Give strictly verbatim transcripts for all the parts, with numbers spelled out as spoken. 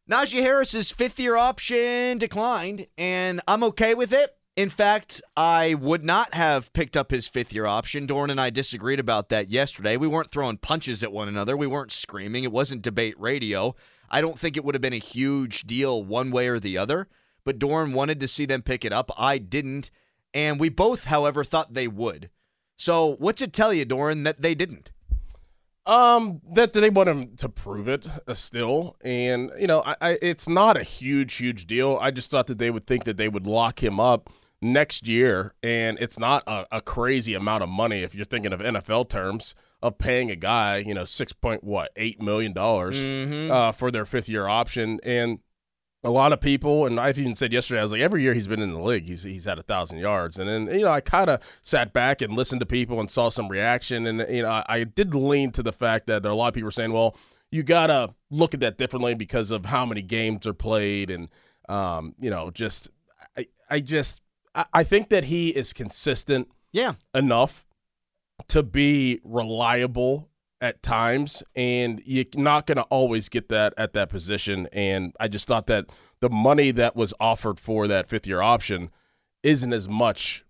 Najee Harris's fifth-year option declined, and I'm okay with it. In fact, I would not have picked up his fifth-year option. Doran and I disagreed about that yesterday. We weren't throwing punches at one another. We weren't screaming. It wasn't debate radio. I don't think it would have been a huge deal one way or the other, but Doran wanted to see them pick it up. I didn't, and we both, however, thought they would. So what's it tell you, Doran, that they didn't? Um, that they want him to prove it uh, still, and you know, I, I, it's not a huge, huge deal. I just thought that they would think that they would lock him up next year, and it's not a, a crazy amount of money if you're thinking of N F L terms of paying a guy, you know, six point what eight million dollars mm-hmm. uh, for their fifth year option, and a lot of people, and I've even said yesterday, I was like, every year he's been in the league, he's he's had a thousand yards, and then you know I kind of sat back and listened to people and saw some reaction, and you know I, I did lean to the fact that there are a lot of people were saying, well, you gotta look at that differently because of how many games are played, and um, you know, just I I just I, I think that he is consistent, yeah, enough to be reliable at times, and you're not going to always get that at that position. And I just thought that the money that was offered for that fifth-year option isn't as much,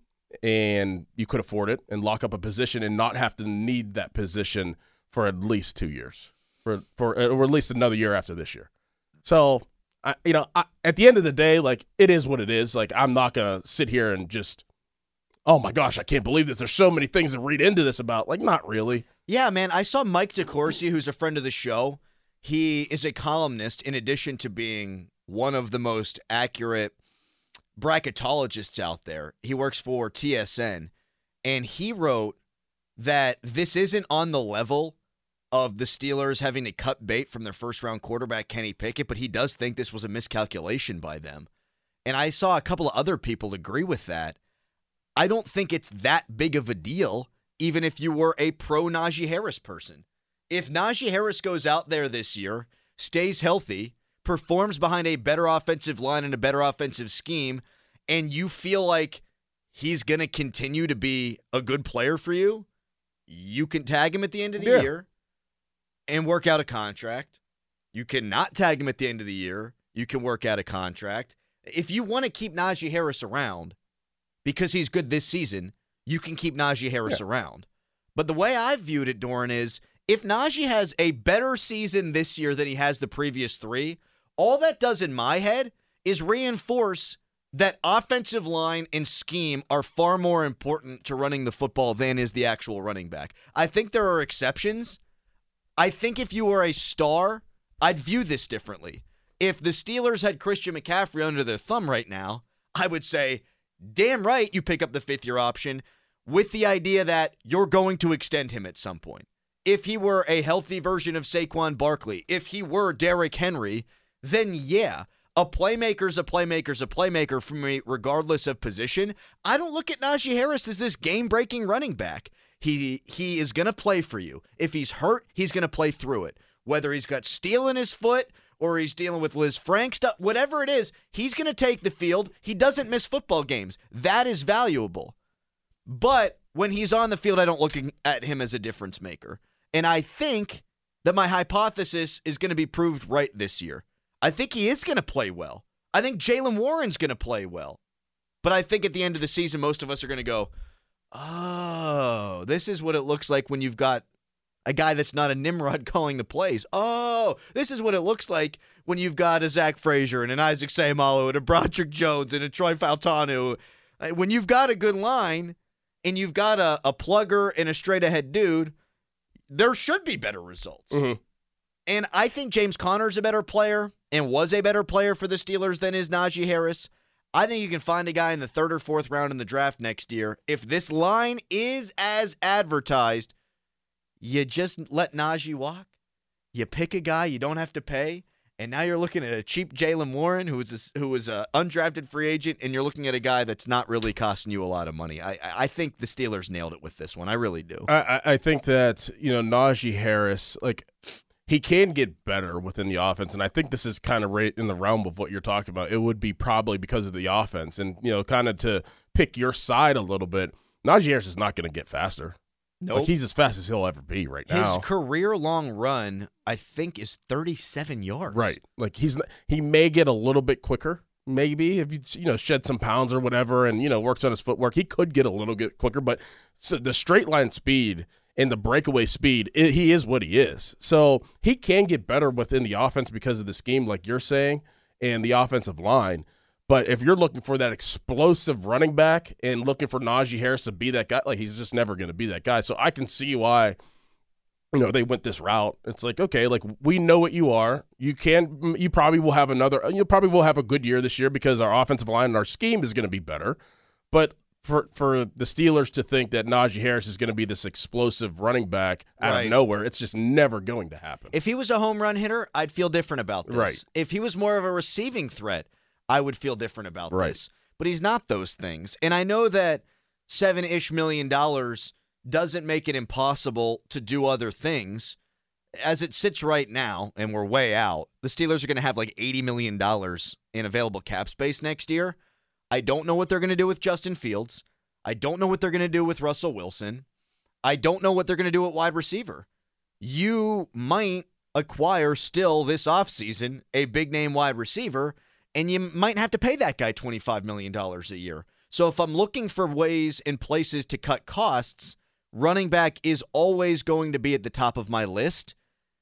and you could afford it and lock up a position and not have to need that position for at least two years, for for or at least another year after this year. So, I, you know, I, at the end of the day, like, it is what it is. Like, I'm not going to sit here and just, oh my gosh, I can't believe that there's so many things to read into this about. Like, not really. Yeah, man, I saw Mike DeCourcy, who's a friend of the show. He is a columnist in addition to being one of the most accurate bracketologists out there. He works for T S N, and he wrote that this isn't on the level of the Steelers having to cut bait from their first-round quarterback, Kenny Pickett, but he does think this was a miscalculation by them. And I saw a couple of other people agree with that. I don't think it's that big of a deal, even if you were a pro-Najee Harris person. If Najee Harris goes out there this year, stays healthy, performs behind a better offensive line and a better offensive scheme, and you feel like he's going to continue to be a good player for you, you can tag him at the end of the yeah. year and work out a contract. You cannot tag him at the end of the year. You can work out a contract. If you want to keep Najee Harris around because he's good this season, you can keep Najee Harris yeah. around. But the way I've viewed it, Doran, is if Najee has a better season this year than he has the previous three, all that does in my head is reinforce that offensive line and scheme are far more important to running the football than is the actual running back. I think there are exceptions. I think if you were a star, I'd view this differently. If the Steelers had Christian McCaffrey under their thumb right now, I would say, damn right you pick up the fifth-year option with the idea that you're going to extend him at some point. If he were a healthy version of Saquon Barkley, if he were Derrick Henry, then yeah, a playmaker's a playmaker's a playmaker for me regardless of position. I don't look at Najee Harris as this game-breaking running back. He he is going to play for you. If he's hurt, he's going to play through it. Whether he's got steel in his foot or he's dealing with Liz Frank stuff, whatever it is, he's going to take the field. He doesn't miss football games. That is valuable. But when he's on the field, I don't look at him as a difference maker. And I think that my hypothesis is going to be proved right this year. I think he is going to play well. I think Jaylen Warren's going to play well. But I think at the end of the season, most of us are going to go, oh, this is what it looks like when you've got a guy that's not a Nimrod calling the plays. Oh, this is what it looks like when you've got a Zach Frazier and an Isaac Seumalo and a Broderick Jones and a Troy Fautanu. When you've got a good line and you've got a, a plugger and a straight-ahead dude, there should be better results. Mm-hmm. And I think James Conner's a better player and was a better player for the Steelers than is Najee Harris. I think you can find a guy in the third or fourth round in the draft next year. If this line is as advertised, you just let Najee walk. You pick a guy you don't have to pay, and now you're looking at a cheap Jaylen Warren who is a, who is an undrafted free agent, and you're looking at a guy that's not really costing you a lot of money. I I think the Steelers nailed it with this one. I really do. I, I think that, you know, Najee Harris, like, he can get better within the offense, and I think this is kind of right in the realm of what you're talking about. It would be probably because of the offense, and, you know, kind of to pick your side a little bit, Najee Harris is not going to get faster. Nope. Like, he's as fast as he'll ever be right now. His career-long run, I think, is thirty-seven yards. Right. Like, he's he may get a little bit quicker, maybe, if you you know shed some pounds or whatever and, you know, works on his footwork. He could get a little bit quicker, but so the straight line speed and the breakaway speed, it, he is what he is. So he can get better within the offense because of the scheme, like you're saying, and the offensive line. But if you're looking for that explosive running back and looking for Najee Harris to be that guy, like, he's just never going to be that guy. So I can see why, you know, they went this route. It's like, okay, like, we know what you are. You can, you probably will have another, you probably will have a good year this year because our offensive line and our scheme is going to be better. But for for the Steelers to think that Najee Harris is going to be this explosive running back out Right. of nowhere, it's just never going to happen. If he was a home run hitter, I'd feel different about this. Right. If he was more of a receiving threat, I would feel different about Right. this. But he's not those things. And I know that seven-ish million dollars doesn't make it impossible to do other things. As it sits right now, and we're way out, the Steelers are going to have like eighty million dollars in available cap space next year. I don't know what they're going to do with Justin Fields. I don't know what they're going to do with Russell Wilson. I don't know what they're going to do at wide receiver. You might acquire still this offseason a big-name wide receiver, and you might have to pay that guy twenty-five million dollars a year. So if I'm looking for ways and places to cut costs, running back is always going to be at the top of my list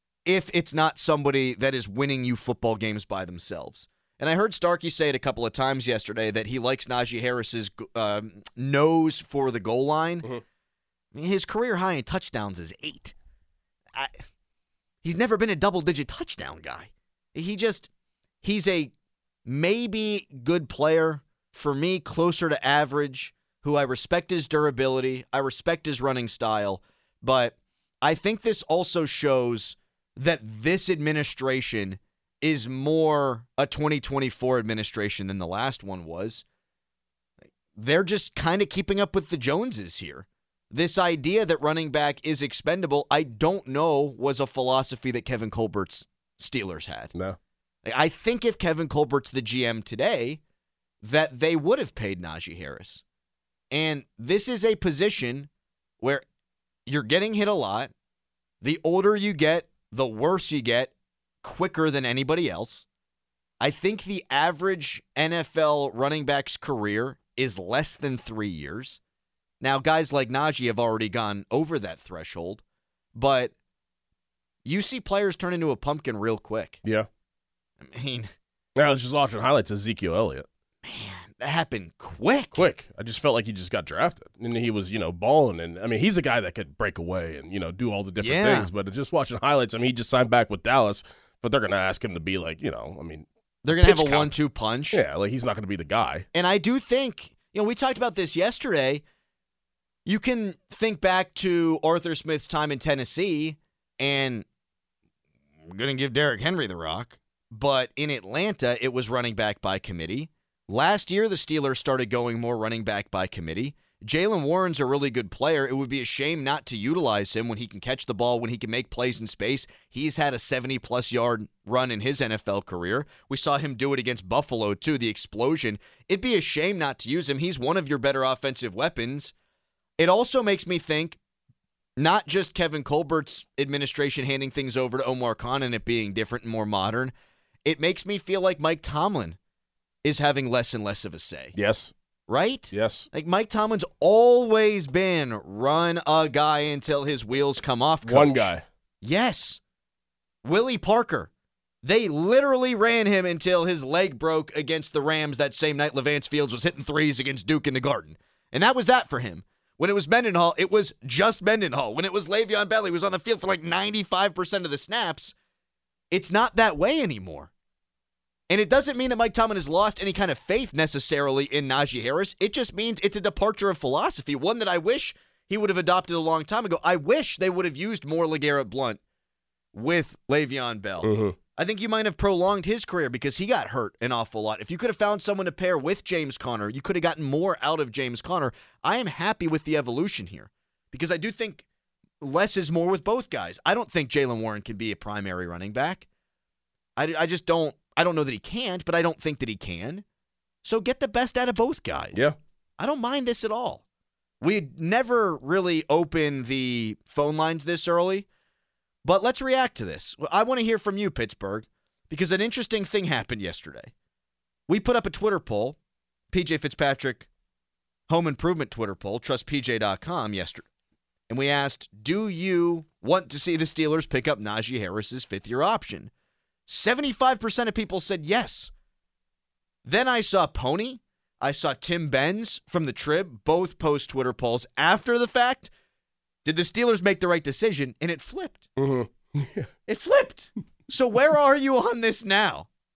if it's not somebody that is winning you football games by themselves. And I heard Starkey say it a couple of times yesterday that he likes Najee Harris's um, nose for the goal line. Mm-hmm. I mean, his career high in touchdowns is eight. I, he's never been a double-digit touchdown guy. He just, he's a maybe good player, for me, closer to average, who I respect his durability, I respect his running style, but I think this also shows that this administration is more a twenty twenty-four administration than the last one was. They're just kind of keeping up with the Joneses here. This idea that running back is expendable, I don't know, was a philosophy that Kevin Colbert's Steelers had. No. I think if Kevin Colbert's the G M today, that they would have paid Najee Harris. And this is a position where you're getting hit a lot. The older you get, the worse you get, quicker than anybody else. I think the average N F L running back's career is less than three years. Now, guys like Najee have already gone over that threshold, but you see players turn into a pumpkin real quick. Yeah. I mean, I was just watching highlights of Ezekiel Elliott. man, that happened quick. Quick. I just felt like he just got drafted. And he was, you know, balling. And, I mean, he's a guy that could break away and, you know, do all the different Yeah. things. But just watching highlights, I mean, he just signed back with Dallas, but they're going to ask him to be like, you know, I mean. They're going to have pitch a count. one two punch. Yeah, like he's not going to be the guy. And I do think, you know, we talked about this yesterday. You can think back to Arthur Smith's time in Tennessee, and we're going to give Derrick Henry the rock. But in Atlanta, it was running back by committee. Last year, the Steelers started going more running back by committee. Jaylen Warren's a really good player. It would be a shame not to utilize him when he can catch the ball, when he can make plays in space. He's had a seventy-plus yard run in his N F L career. We saw him do it against Buffalo, too, the explosion. It'd be a shame not to use him. He's one of your better offensive weapons. It also makes me think, not just Kevin Colbert's administration handing things over to Omar Khan and it being different and more modern. It makes me feel like Mike Tomlin is having less and less of a say. Yes. Right? Yes. Like, Mike Tomlin's always been run a guy until his wheels come off coach. One guy. Yes. Willie Parker. They literally ran him until his leg broke against the Rams that same night Levance Fields was hitting threes against Duke in the Garden. And that was that for him. When it was Mendenhall, it was just Mendenhall. When it was Le'Veon Bell, he was on the field for like ninety-five percent of the snaps. It's not that way anymore. And it doesn't mean that Mike Tomlin has lost any kind of faith necessarily in Najee Harris. It just means it's a departure of philosophy, one that I wish he would have adopted a long time ago. I wish they would have used more LeGarrette Blount with Le'Veon Bell. Mm-hmm. I think you might have prolonged his career because he got hurt an awful lot. If you could have found someone to pair with James Conner, you could have gotten more out of James Conner. I am happy with the evolution here because I do think less is more with both guys. I don't think Jaylen Warren can be a primary running back. I, I just don't. I don't know that he can't, but I don't think that he can. So get the best out of both guys. Yeah. I don't mind this at all. We'd never really open the phone lines this early, but let's react to this. I want to hear from you, Pittsburgh, because an interesting thing happened yesterday. We put up a Twitter poll, P J Fitzpatrick Home Improvement Twitter poll, trust P J dot com yesterday, and we asked, do you want to see the Steelers pick up Najee Harris's fifth-year option? seventy-five percent of people said yes. Then I saw Pony. I saw Tim Benz from the Trib both post Twitter polls after the fact. Did the Steelers make the right decision? And it flipped. Mm-hmm. It flipped. So where are you on this now?